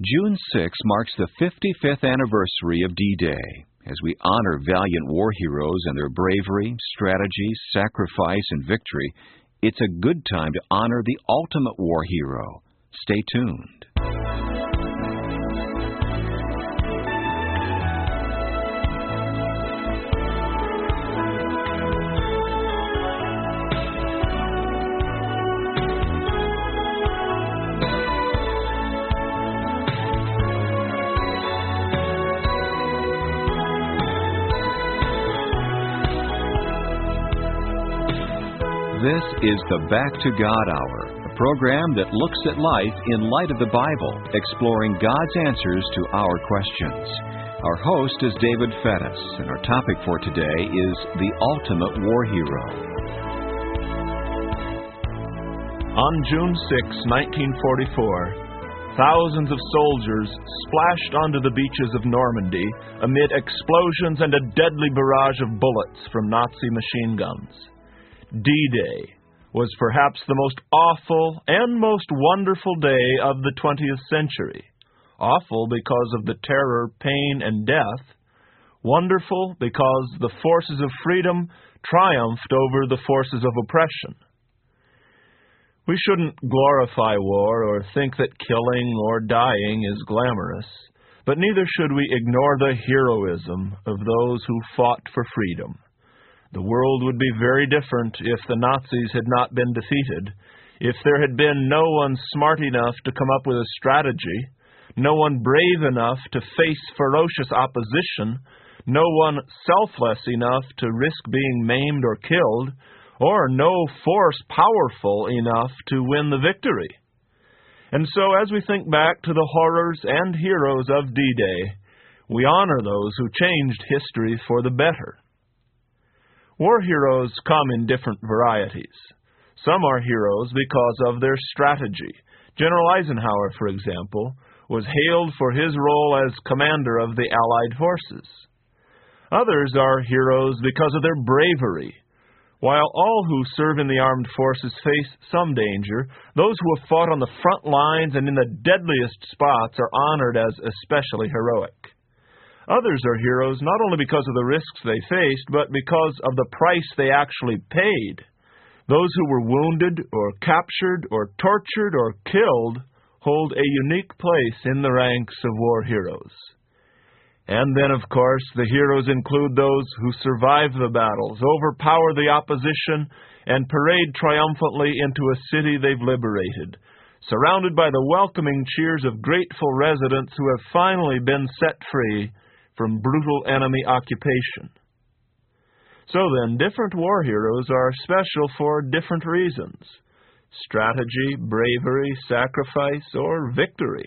June 6 marks the 55th anniversary of D-Day. As we honor valiant war heroes and their bravery, strategy, sacrifice, and victory, it's a good time to honor the ultimate war hero. Stay tuned. This is the Back to God Hour, a program that looks at life in light of the Bible, exploring God's answers to our questions. Our host is David Fettis, and our topic for today is the ultimate war hero. On June 6, 1944, thousands of soldiers splashed onto the beaches of Normandy amid explosions and a deadly barrage of bullets from Nazi machine guns. D-Day was perhaps the most awful and most wonderful day of the 20th century. Awful because of the terror, pain, and death. Wonderful because the forces of freedom triumphed over the forces of oppression. We shouldn't glorify war or think that killing or dying is glamorous, but neither should we ignore the heroism of those who fought for freedom. The world would be very different if the Nazis had not been defeated, if there had been no one smart enough to come up with a strategy, no one brave enough to face ferocious opposition, no one selfless enough to risk being maimed or killed, or no force powerful enough to win the victory. And so as we think back to the horrors and heroes of D-Day, we honor those who changed history for the better. War heroes come in different varieties. Some are heroes because of their strategy. General Eisenhower, for example, was hailed for his role as commander of the Allied forces. Others are heroes because of their bravery. While all who serve in the armed forces face some danger, those who have fought on the front lines and in the deadliest spots are honored as especially heroic. Others are heroes not only because of the risks they faced, but because of the price they actually paid. Those who were wounded or captured or tortured or killed hold a unique place in the ranks of war heroes. And then, of course, the heroes include those who survive the battles, overpower the opposition, and parade triumphantly into a city they've liberated, surrounded by the welcoming cheers of grateful residents who have finally been set free from brutal enemy occupation. So then, different war heroes are special for different reasons: strategy, bravery, sacrifice, or victory.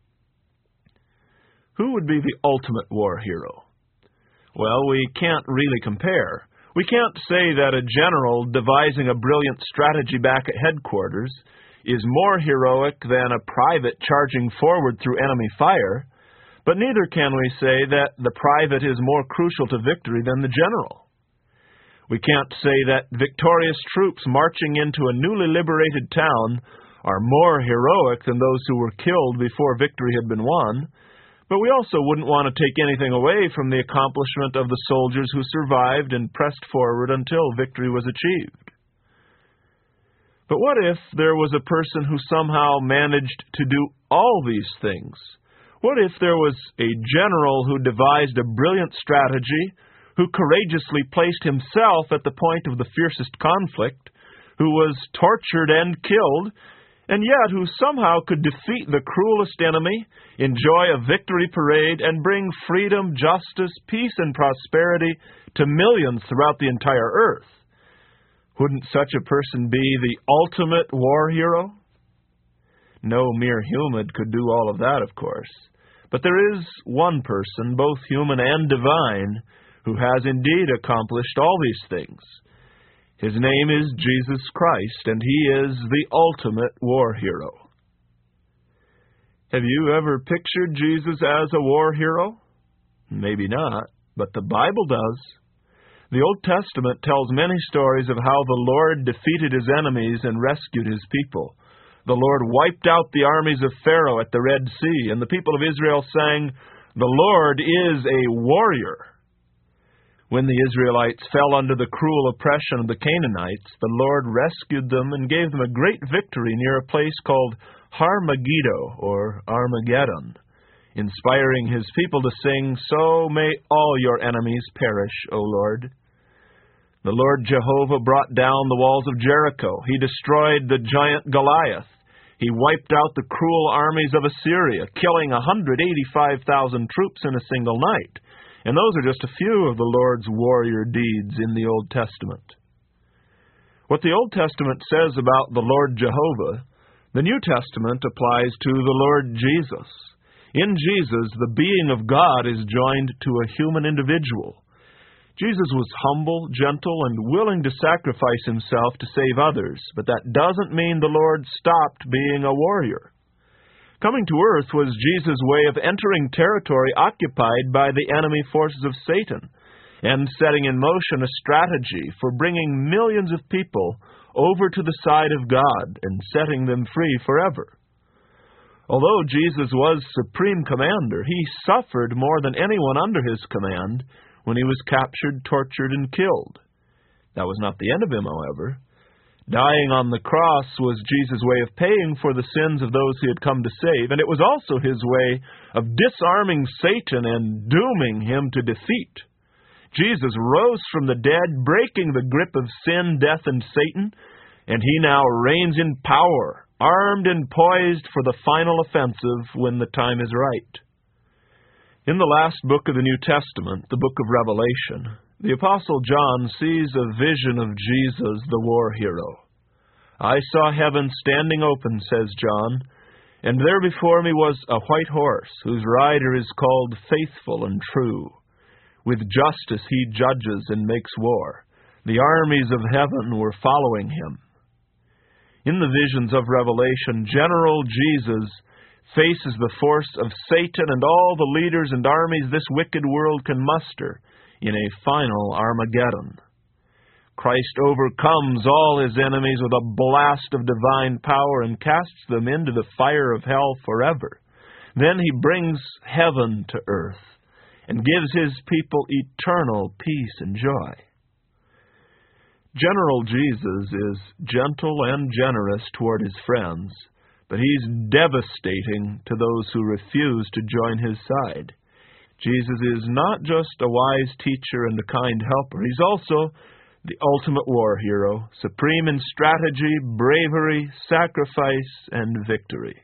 Who would be the ultimate war hero? Well, we can't really compare. We can't say that a general devising a brilliant strategy back at headquarters is more heroic than a private charging forward through enemy fire. But neither can we say that the private is more crucial to victory than the general. We can't say that victorious troops marching into a newly liberated town are more heroic than those who were killed before victory had been won, but we also wouldn't want to take anything away from the accomplishment of the soldiers who survived and pressed forward until victory was achieved. But what if there was a person who somehow managed to do all these things? What if there was a general who devised a brilliant strategy, who courageously placed himself at the point of the fiercest conflict, who was tortured and killed, and yet who somehow could defeat the cruelest enemy, enjoy a victory parade, and bring freedom, justice, peace, and prosperity to millions throughout the entire earth? Wouldn't such a person be the ultimate war hero? No mere human could do all of that, of course. But there is one person, both human and divine, who has indeed accomplished all these things. His name is Jesus Christ, and he is the ultimate war hero. Have you ever pictured Jesus as a war hero? Maybe not, but the Bible does. The Old Testament tells many stories of how the Lord defeated his enemies and rescued his people. The Lord wiped out the armies of Pharaoh at the Red Sea, and the people of Israel sang, "The Lord is a warrior." When the Israelites fell under the cruel oppression of the Canaanites, the Lord rescued them and gave them a great victory near a place called Har-Megiddo, or Armageddon, inspiring His people to sing, "So may all your enemies perish, O Lord." The Lord Jehovah brought down the walls of Jericho. He destroyed the giant Goliath. He wiped out the cruel armies of Assyria, killing 185,000 troops in a single night. And those are just a few of the Lord's warrior deeds in the Old Testament. What the Old Testament says about the Lord Jehovah, the New Testament applies to the Lord Jesus. In Jesus, the being of God is joined to a human individual. Jesus was humble, gentle, and willing to sacrifice Himself to save others, but that doesn't mean the Lord stopped being a warrior. Coming to earth was Jesus' way of entering territory occupied by the enemy forces of Satan, and setting in motion a strategy for bringing millions of people over to the side of God and setting them free forever. Although Jesus was supreme commander, He suffered more than anyone under His command when He was captured, tortured, and killed. That was not the end of Him, however. Dying on the cross was Jesus' way of paying for the sins of those He had come to save, and it was also His way of disarming Satan and dooming him to defeat. Jesus rose from the dead, breaking the grip of sin, death, and Satan, and He now reigns in power, armed and poised for the final offensive when the time is right. In the last book of the New Testament, the book of Revelation, the Apostle John sees a vision of Jesus, the war hero. "I saw heaven standing open," says John, "and there before me was a white horse, whose rider is called Faithful and True. With justice he judges and makes war. The armies of heaven were following him." In the visions of Revelation, General Jesus faces the force of Satan and all the leaders and armies this wicked world can muster in a final Armageddon. Christ overcomes all His enemies with a blast of divine power and casts them into the fire of hell forever. Then He brings heaven to earth and gives His people eternal peace and joy. General Jesus is gentle and generous toward His friends, but He's devastating to those who refuse to join His side. Jesus is not just a wise teacher and a kind helper. He's also the ultimate war hero, supreme in strategy, bravery, sacrifice, and victory.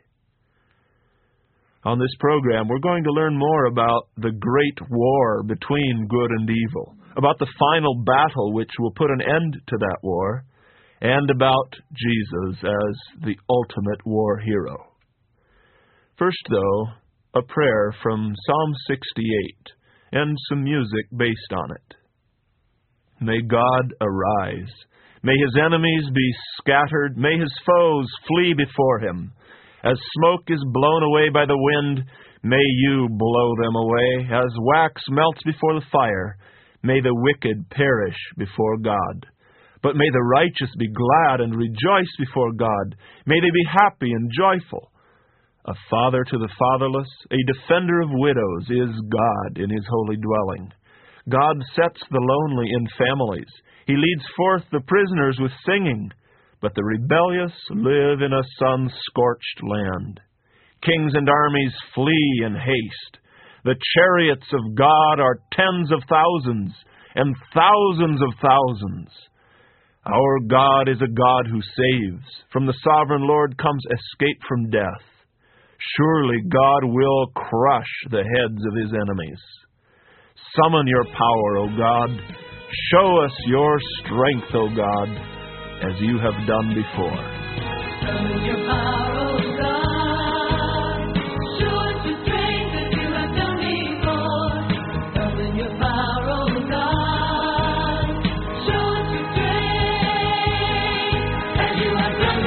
On this program, we're going to learn more about the great war between good and evil, about the final battle which will put an end to that war, and about Jesus as the ultimate war hero. First, though, a prayer from Psalm 68 and some music based on it. May God arise. May His enemies be scattered. May His foes flee before Him. As smoke is blown away by the wind, may You blow them away. As wax melts before the fire, may the wicked perish before God. But may the righteous be glad and rejoice before God. May they be happy and joyful. A father to the fatherless, a defender of widows, is God in His holy dwelling. God sets the lonely in families. He leads forth the prisoners with singing, but the rebellious live in a sun-scorched land. Kings and armies flee in haste. The chariots of God are tens of thousands and thousands of thousands. Our God is a God who saves. From the sovereign Lord comes escape from death. Surely God will crush the heads of His enemies. Summon Your power, O God. Show us Your strength, O God, as You have done before. Summon Your power, O God. Show us Your strength as You have done before. Summon Your power, O God. Show us Your strength as You have done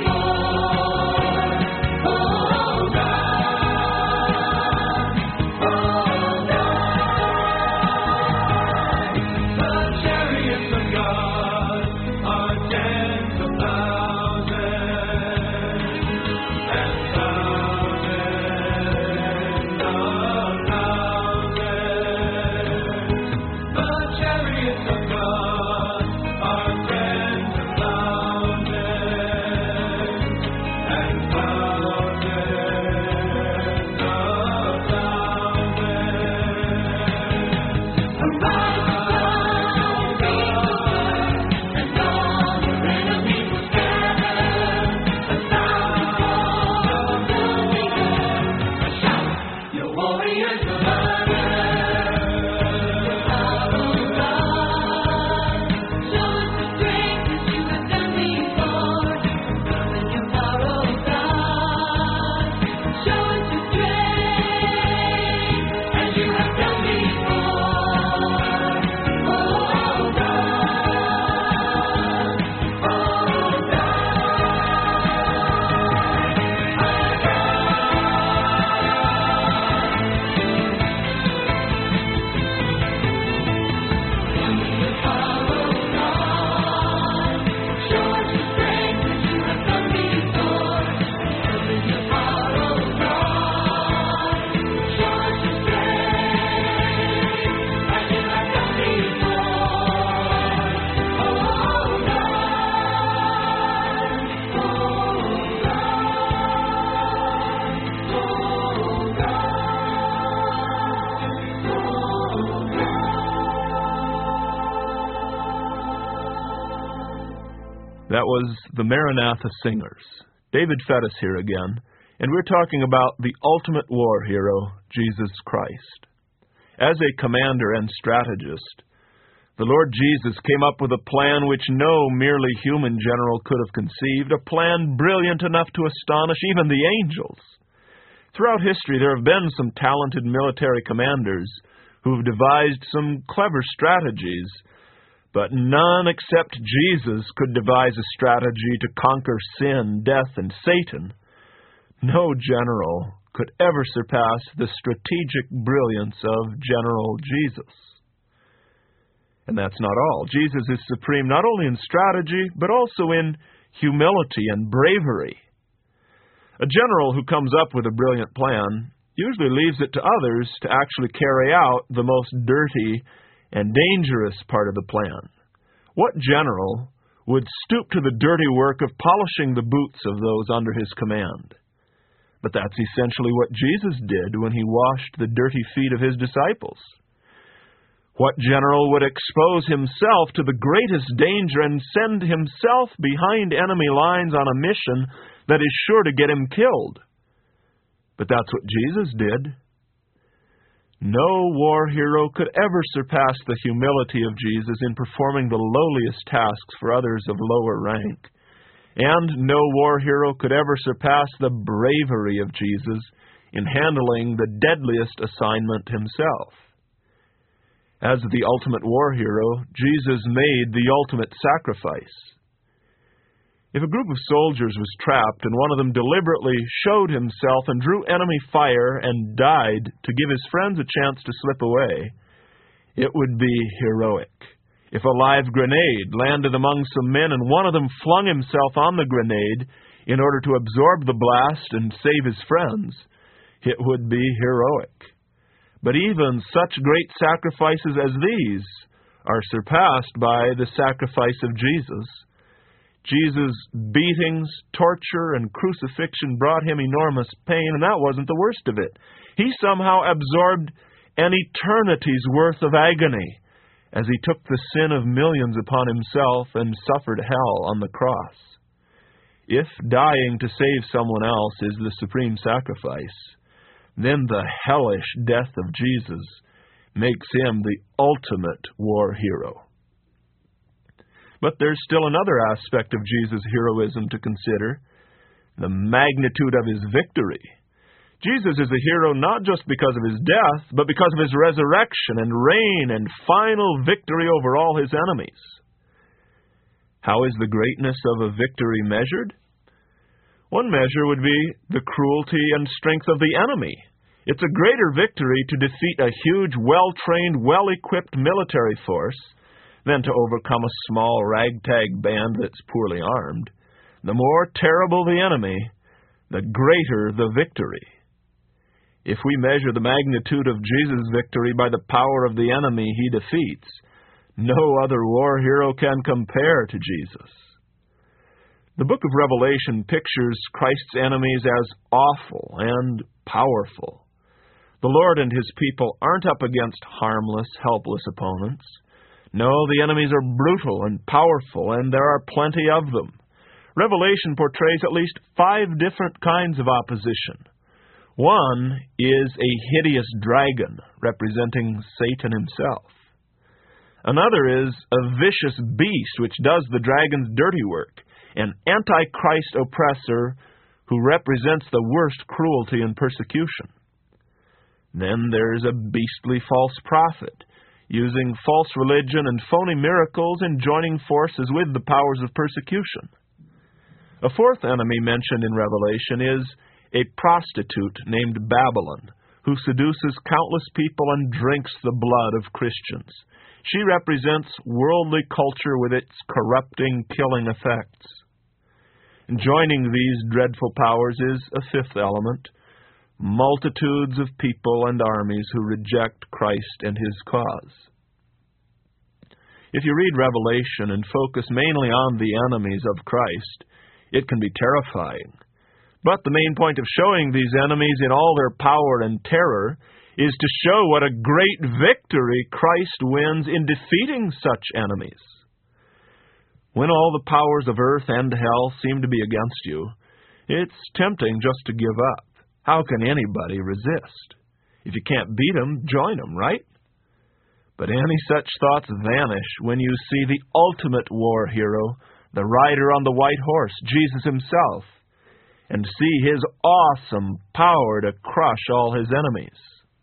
before. Oh God, oh God. The chariots of God are tens of thousands. That was the Maranatha Singers. David Fettis here again, and we're talking about the ultimate war hero, Jesus Christ. As a commander and strategist, the Lord Jesus came up with a plan which no merely human general could have conceived, a plan brilliant enough to astonish even the angels. Throughout history, there have been some talented military commanders who have devised some clever strategies, but none except Jesus could devise a strategy to conquer sin, death, and Satan. No general could ever surpass the strategic brilliance of General Jesus. And that's not all. Jesus is supreme not only in strategy, but also in humility and bravery. A general who comes up with a brilliant plan usually leaves it to others to actually carry out the most dirty and dangerous part of the plan. What general would stoop to the dirty work of polishing the boots of those under his command? But that's essentially what Jesus did when he washed the dirty feet of his disciples. What general would expose himself to the greatest danger and send himself behind enemy lines on a mission that is sure to get him killed? But that's what Jesus did. No war hero could ever surpass the humility of Jesus in performing the lowliest tasks for others of lower rank. And no war hero could ever surpass the bravery of Jesus in handling the deadliest assignment himself. As the ultimate war hero, Jesus made the ultimate sacrifice. If a group of soldiers was trapped and one of them deliberately showed himself and drew enemy fire and died to give his friends a chance to slip away, it would be heroic. If a live grenade landed among some men and one of them flung himself on the grenade in order to absorb the blast and save his friends, it would be heroic. But even such great sacrifices as these are surpassed by the sacrifice of Jesus. Jesus' beatings, torture, and crucifixion brought him enormous pain, and that wasn't the worst of it. He somehow absorbed an eternity's worth of agony as he took the sin of millions upon himself and suffered hell on the cross. If dying to save someone else is the supreme sacrifice, then the hellish death of Jesus makes him the ultimate war hero. But there's still another aspect of Jesus' heroism to consider, the magnitude of his victory. Jesus is a hero not just because of his death, but because of his resurrection and reign and final victory over all his enemies. How is the greatness of a victory measured? One measure would be the cruelty and strength of the enemy. It's a greater victory to defeat a huge, well-trained, well-equipped military force than to overcome a small ragtag band that's poorly armed. The more terrible the enemy, the greater the victory. If we measure the magnitude of Jesus' victory by the power of the enemy he defeats, no other war hero can compare to Jesus. The book of Revelation pictures Christ's enemies as awful and powerful. The Lord and his people aren't up against harmless, helpless opponents. No, the enemies are brutal and powerful, and there are plenty of them. Revelation portrays at least 5 different kinds of opposition. One is a hideous dragon, representing Satan himself. Another is a vicious beast, which does the dragon's dirty work, an antichrist oppressor who represents the worst cruelty and persecution. Then there's a beastly false prophet, using false religion and phony miracles and joining forces with the powers of persecution. A fourth enemy mentioned in Revelation is a prostitute named Babylon, who seduces countless people and drinks the blood of Christians. She represents worldly culture with its corrupting, killing effects. And joining these dreadful powers is a fifth element, multitudes of people and armies who reject Christ and his cause. If you read Revelation and focus mainly on the enemies of Christ, it can be terrifying. But the main point of showing these enemies in all their power and terror is to show what a great victory Christ wins in defeating such enemies. When all the powers of earth and hell seem to be against you, it's tempting just to give up. How can anybody resist? If you can't beat them, join them, right? But any such thoughts vanish when you see the ultimate war hero, the rider on the white horse, Jesus himself, and see his awesome power to crush all his enemies.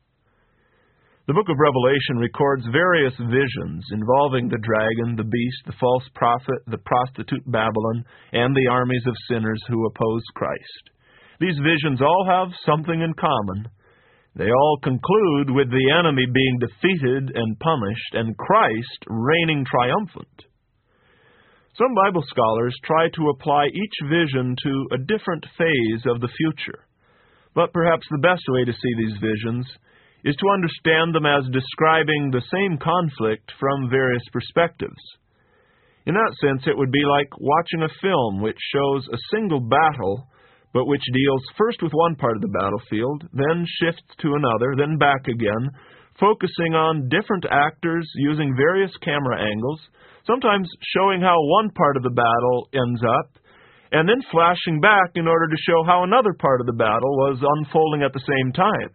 The book of Revelation records various visions involving the dragon, the beast, the false prophet, the prostitute Babylon, and the armies of sinners who oppose Christ. These visions all have something in common. They all conclude with the enemy being defeated and punished, and Christ reigning triumphant. Some Bible scholars try to apply each vision to a different phase of the future. But perhaps the best way to see these visions is to understand them as describing the same conflict from various perspectives. In that sense, it would be like watching a film which shows a single battle, but which deals first with one part of the battlefield, then shifts to another, then back again, focusing on different actors using various camera angles, sometimes showing how one part of the battle ends up, and then flashing back in order to show how another part of the battle was unfolding at the same time.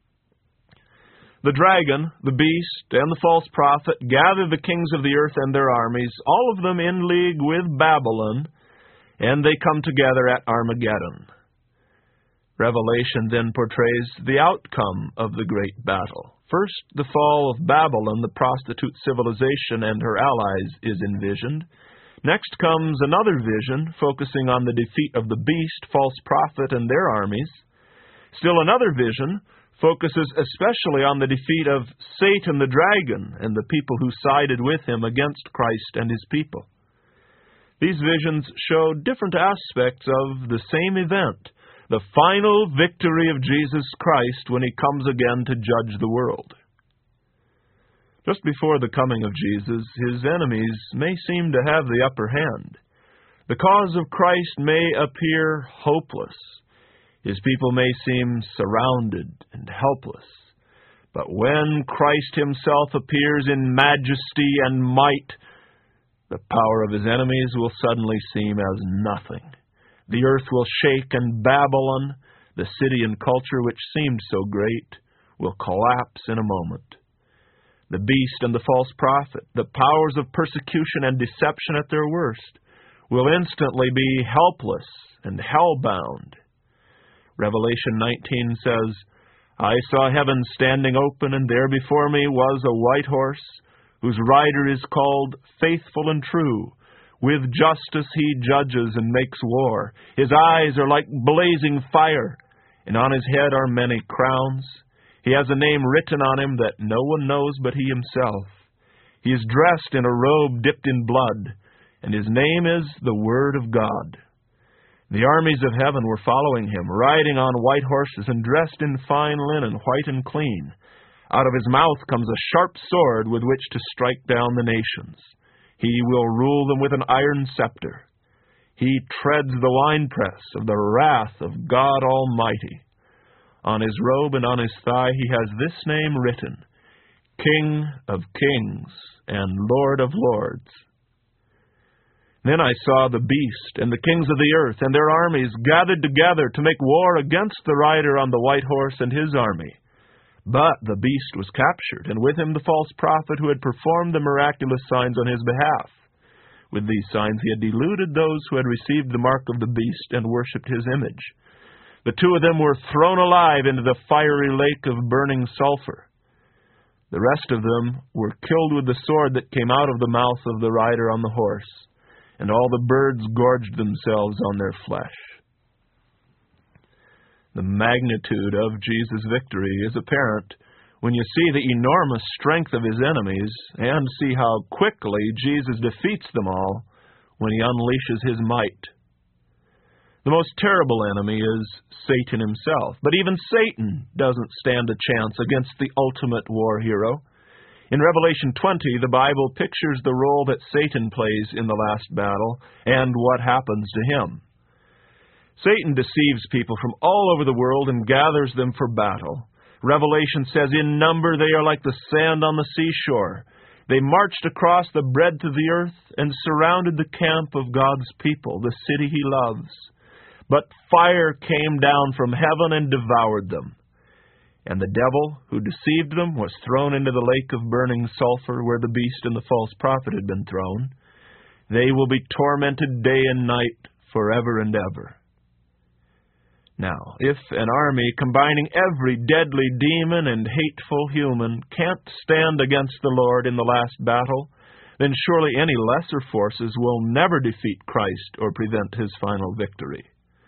The dragon, the beast, and the false prophet gather the kings of the earth and their armies, all of them in league with Babylon, and they come together at Armageddon. Revelation then portrays the outcome of the great battle. First, the fall of Babylon, the prostitute civilization, and her allies is envisioned. Next comes another vision focusing on the defeat of the beast, false prophet, and their armies. Still another vision focuses especially on the defeat of Satan the dragon and the people who sided with him against Christ and his people. These visions show different aspects of the same event, the final victory of Jesus Christ when he comes again to judge the world. Just before the coming of Jesus, his enemies may seem to have the upper hand. The cause of Christ may appear hopeless. His people may seem surrounded and helpless. But when Christ himself appears in majesty and might, the power of his enemies will suddenly seem as nothing. The earth will shake, and Babylon, the city and culture which seemed so great, will collapse in a moment. The beast and the false prophet, the powers of persecution and deception at their worst, will instantly be helpless and hell-bound. Revelation 19 says, "I saw heaven standing open, and there before me was a white horse, whose rider is called Faithful and True. With justice he judges and makes war. His eyes are like blazing fire, and on his head are many crowns. He has a name written on him that no one knows but he himself. He is dressed in a robe dipped in blood, and his name is the Word of God." The armies of heaven were following him, riding on white horses and dressed in fine linen, white and clean. Out of his mouth comes a sharp sword with which to strike down the nations. He will rule them with an iron scepter. He treads the winepress of the wrath of God Almighty. On his robe and on his thigh he has this name written, King of Kings and Lord of Lords. Then I saw the beast and the kings of the earth and their armies gathered together to make war against the rider on the white horse and his army. But the beast was captured, and with him the false prophet who had performed the miraculous signs on his behalf. With these signs he had deluded those who had received the mark of the beast and worshipped his image. The two of them were thrown alive into the fiery lake of burning sulfur. The rest of them were killed with the sword that came out of the mouth of the rider on the horse, and all the birds gorged themselves on their flesh. The magnitude of Jesus' victory is apparent when you see the enormous strength of his enemies and see how quickly Jesus defeats them all when he unleashes his might. The most terrible enemy is Satan himself, but even Satan doesn't stand a chance against the ultimate war hero. In Revelation 20, the Bible pictures the role that Satan plays in the last battle and what happens to him. Satan deceives people from all over the world and gathers them for battle. Revelation says, in number they are like the sand on the seashore. They marched across the breadth of the earth and surrounded the camp of God's people, the city He loves. But fire came down from heaven and devoured them. And the devil who deceived them was thrown into the lake of burning sulfur where the beast and the false prophet had been thrown. They will be tormented day and night forever and ever. Now, if an army combining every deadly demon and hateful human can't stand against the Lord in the last battle, then surely any lesser forces will never defeat Christ or prevent His final victory.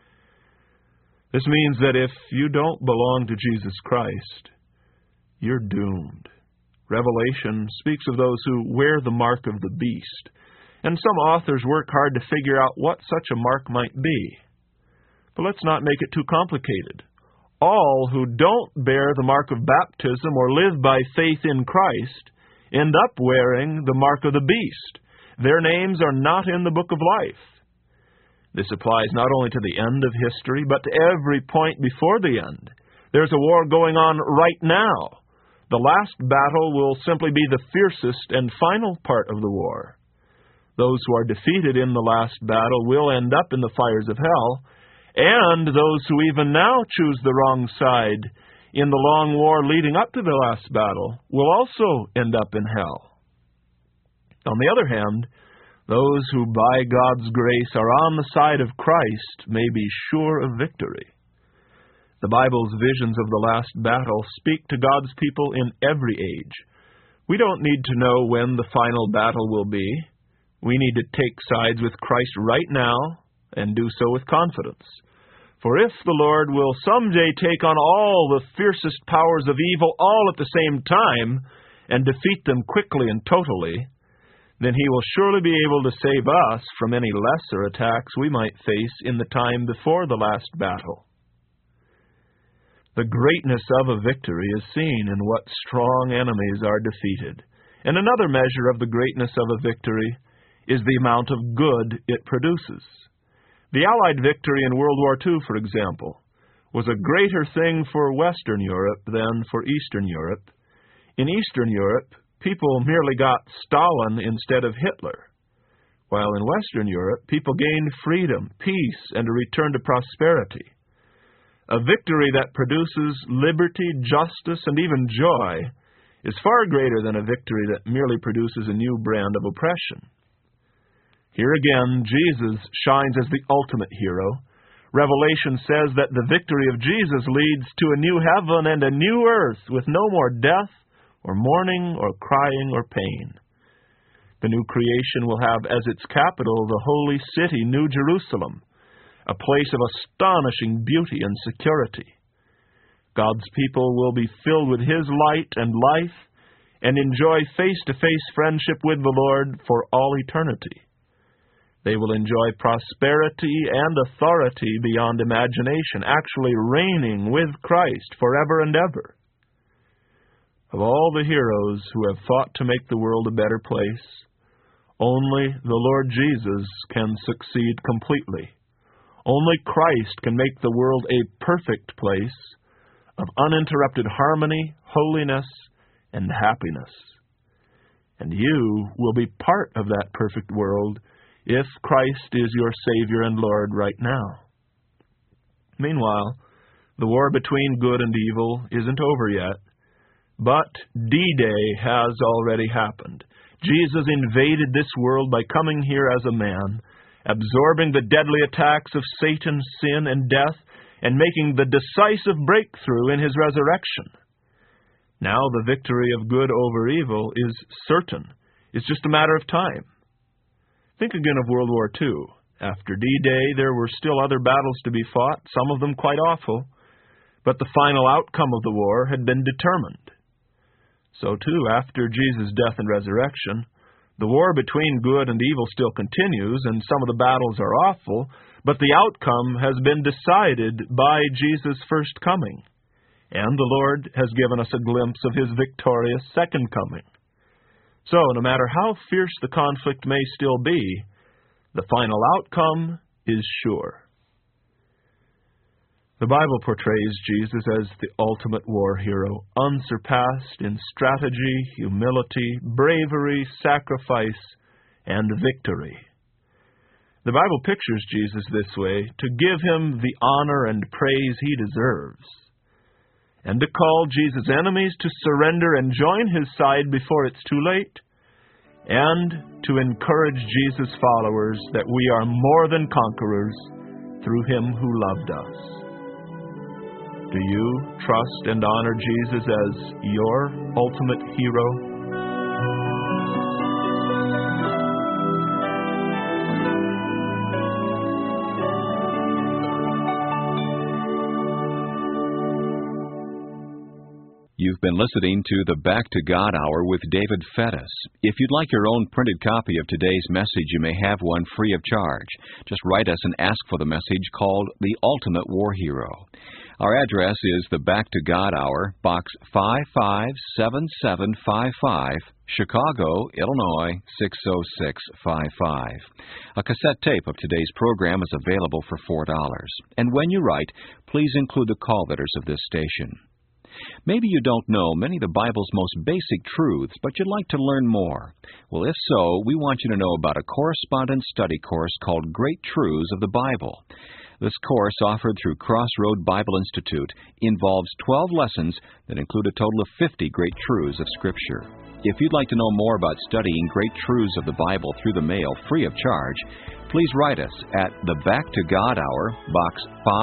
This means that if you don't belong to Jesus Christ, you're doomed. Revelation speaks of those who wear the mark of the beast, and some authors work hard to figure out what such a mark might be. But let's not make it too complicated. All who don't bear the mark of baptism or live by faith in Christ end up wearing the mark of the beast. Their names are not in the book of life. This applies not only to the end of history, but to every point before the end. There's a war going on right now. The last battle will simply be the fiercest and final part of the war. Those who are defeated in the last battle will end up in the fires of hell, and those who even now choose the wrong side in the long war leading up to the last battle will also end up in hell. On the other hand, those who by God's grace are on the side of Christ may be sure of victory. The Bible's visions of the last battle speak to God's people in every age. We don't need to know when the final battle will be. We need to take sides with Christ right now and do so with confidence. For if the Lord will someday take on all the fiercest powers of evil all at the same time and defeat them quickly and totally, then He will surely be able to save us from any lesser attacks we might face in the time before the last battle. The greatness of a victory is seen in what strong enemies are defeated. And another measure of the greatness of a victory is the amount of good it produces. The Allied victory in World War II, for example, was a greater thing for Western Europe than for Eastern Europe. In Eastern Europe, people merely got Stalin instead of Hitler, while in Western Europe, people gained freedom, peace, and a return to prosperity. A victory that produces liberty, justice, and even joy is far greater than a victory that merely produces a new brand of oppression. Here again, Jesus shines as the ultimate hero. Revelation says that the victory of Jesus leads to a new heaven and a new earth with no more death or mourning or crying or pain. The new creation will have as its capital the holy city, New Jerusalem, a place of astonishing beauty and security. God's people will be filled with His light and life and enjoy face-to-face friendship with the Lord for all eternity. They will enjoy prosperity and authority beyond imagination, actually reigning with Christ forever and ever. Of all the heroes who have fought to make the world a better place, only the Lord Jesus can succeed completely. Only Christ can make the world a perfect place of uninterrupted harmony, holiness, and happiness. And you will be part of that perfect world if Christ is your Savior and Lord right now. Meanwhile, the war between good and evil isn't over yet, but D-Day has already happened. Jesus invaded this world by coming here as a man, absorbing the deadly attacks of Satan, sin, and death, and making the decisive breakthrough in His resurrection. Now the victory of good over evil is certain. It's just a matter of time. Think again of World War II. After D-Day, there were still other battles to be fought, some of them quite awful, but the final outcome of the war had been determined. So too, after Jesus' death and resurrection, the war between good and evil still continues, and some of the battles are awful, but the outcome has been decided by Jesus' first coming, and the Lord has given us a glimpse of His victorious second coming. So, no matter how fierce the conflict may still be, the final outcome is sure. The Bible portrays Jesus as the ultimate war hero, unsurpassed in strategy, humility, bravery, sacrifice, and victory. The Bible pictures Jesus this way to give him the honor and praise he deserves, and to call Jesus' enemies to surrender and join his side before it's too late, and to encourage Jesus' followers that we are more than conquerors through him who loved us. Do you trust and honor Jesus as your ultimate hero? You've been listening to the Back to God Hour with David Fettis. If you'd like your own printed copy of today's message, you may have one free of charge. Just write us and ask for the message called The Ultimate War Hero. Our address is the Back to God Hour, Box 557755, Chicago, Illinois 60655. A cassette tape of today's program is available for $4. And when you write, please include the call letters of this station. Maybe you don't know many of the Bible's most basic truths, but you'd like to learn more. Well, if so, we want you to know about a correspondence study course called Great Truths of the Bible. This course, offered through Crossroad Bible Institute, involves 12 lessons that include a total of 50 great truths of Scripture. If you'd like to know more about studying great truths of the Bible through the mail free of charge, please write us at the Back to God Hour, Box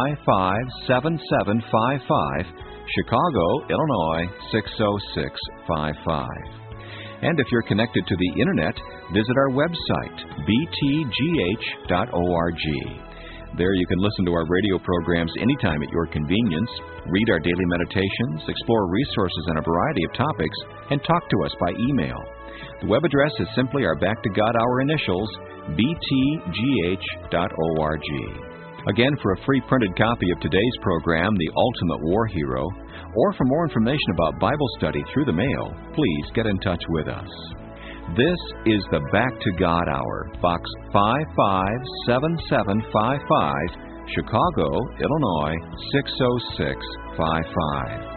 557755, Chicago, Illinois 60655. And if you're connected to the Internet, visit our website, btgh.org. There you can listen to our radio programs anytime at your convenience, read our daily meditations, explore resources on a variety of topics, and talk to us by email. The web address is simply our Back to God Hour initials, btgh.org. Again, for a free printed copy of today's program, The Ultimate War Hero, or for more information about Bible study through the mail, please get in touch with us. This is the Back to God Hour, Box 557755, Chicago, Illinois 60655.